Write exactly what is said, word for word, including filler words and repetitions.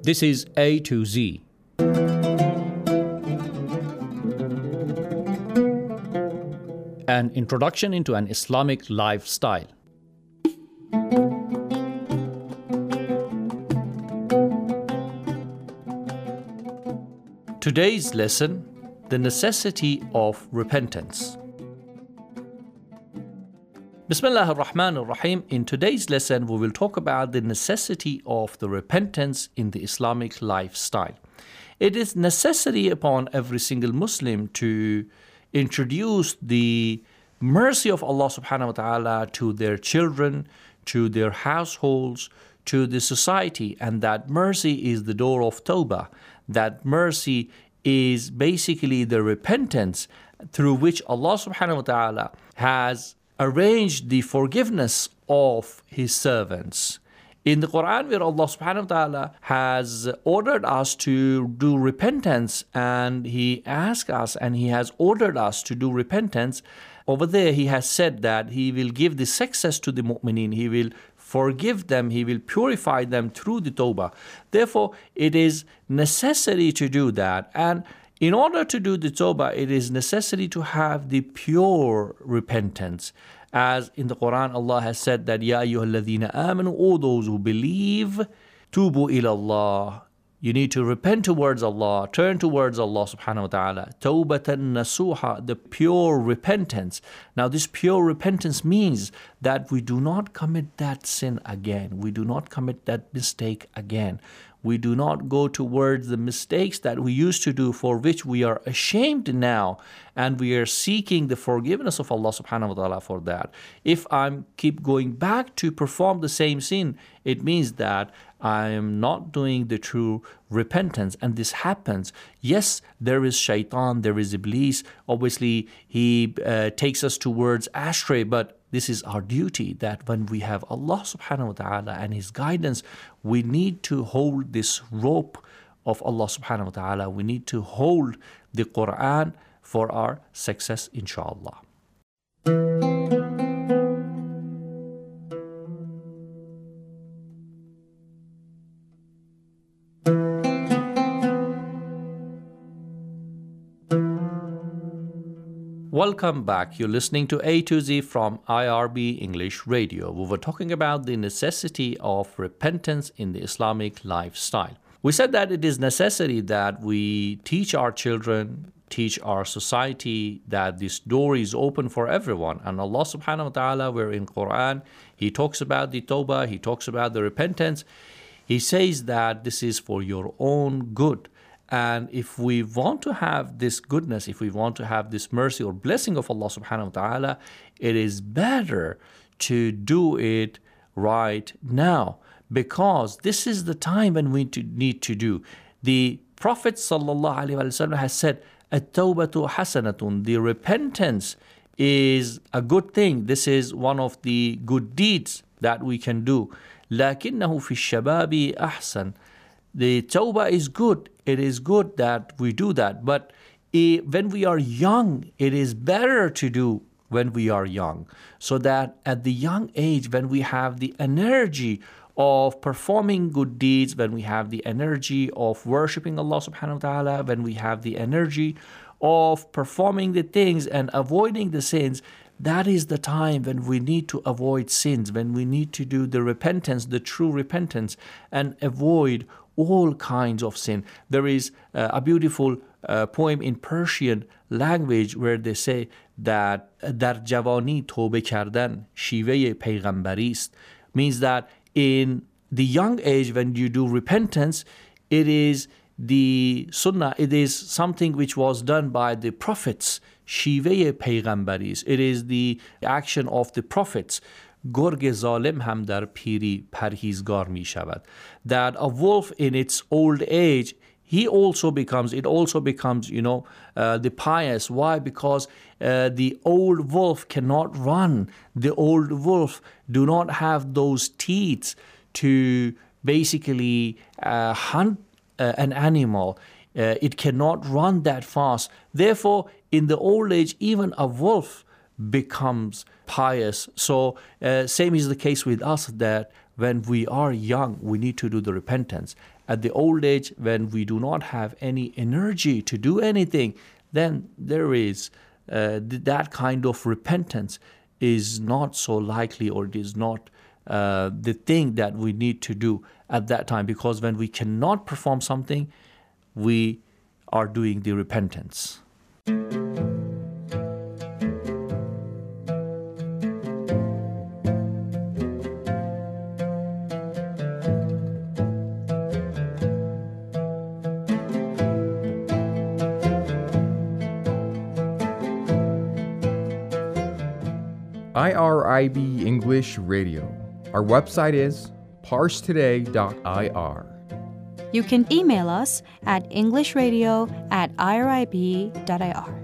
This is A to Z. An introduction into an Islamic lifestyle. Today's lesson, the necessity of repentance. Bismillah ar-Rahman ar-Rahim. In today's lesson, we will talk about the necessity of the repentance in the Islamic lifestyle. It is necessary upon every single Muslim to introduce the mercy of Allah subhanahu wa ta'ala to their children, to their households, to the society. And that mercy is the door of Tawbah. That mercy is basically the repentance through which Allah subhanahu wa ta'ala has arranged the forgiveness of His servants. In the Quran, where Allah subhanahu wa ta'ala has ordered us to do repentance, and He asked us and He has ordered us to do repentance, over there He has said that He will give the success to the mu'mineen. He will forgive them, He will purify them through the tawbah. Therefore, it is necessary to do that. And in order to do the tawbah, it is necessary to have the pure repentance. As in the Quran, Allah has said that, Ya ayyuhalladhina amanu, all those who believe, tubu ila Allah. You need to repent towards Allah, turn towards Allah subhanahu wa ta'ala. Tawbatan nasuha, the pure repentance. Now this pure repentance means that we do not commit that sin again. We do not commit that mistake again. We do not go towards the mistakes that we used to do, for which we are ashamed now, and we are seeking the forgiveness of Allah subhanahu wa ta'ala for that. If I keep going back to perform the same sin, it means that I am not doing the true repentance, and this happens. Yes, there is shaitan, there is Iblis. Obviously, he uh, takes us towards astray, but this is our duty, that when we have Allah subhanahu wa ta'ala and His guidance, we need to hold this rope of Allah subhanahu wa ta'ala. We need to hold the Quran for our success, inshallah. Welcome back. You're listening to A to Z from I R B English Radio. We were talking about the necessity of repentance in the Islamic lifestyle. We said that it is necessary that we teach our children, teach our society that this door is open for everyone. And Allah subhanahu wa ta'ala, where in Quran, He talks about the tawbah, He talks about the repentance. He says that this is for your own good. And if we want to have this goodness, if we want to have this mercy or blessing of Allah subhanahu wa ta'ala, it is better to do it right now, because this is the time when we need to do. The Prophet sallallahu alaihi wasallam has said, At-tawbatu hasanatun, the repentance is a good thing. This is one of the good deeds that we can do. لَكِنَّهُ فِي الشَّبَابِ أَحْسَنُ. The tawbah is good. It is good that we do that. But when we are young, it is better to do when we are young. So that at the young age, when we have the energy of performing good deeds, when we have the energy of worshipping Allah subhanahu wa ta'ala, when we have the energy of performing the things and avoiding the sins, that is the time when we need to avoid sins, when we need to do the repentance, the true repentance, and avoid all kinds of sin. There is uh, a beautiful uh, poem in Persian language where they say that dar javani tobe kardan shive peygambari ist, means that in the young age when you do repentance, it is the sunnah, it is something which was done by the prophets. Shive peygambari ist, it is the action of the prophets. گرگ ظالم هم در پیری پرهیزگار می شود. That a wolf in its old age, he also becomes, it also becomes, you know, uh, the pious. Why? Because uh, the old wolf cannot run. The old wolf do not have those teeth to basically uh, hunt uh, an animal. Uh, it cannot run that fast. Therefore, in the old age, even a wolf becomes pious. So uh, same is the case with us, that when we are young, we need to do the repentance. At the old age, when we do not have any energy to do anything, then there is uh, th- that kind of repentance is not so likely, or it is not uh, the thing that we need to do at that time, because when we cannot perform something, we are doing the repentance. I R I B English Radio. Our website is parse today dot I R. You can email us at englishradio at irib dot I R.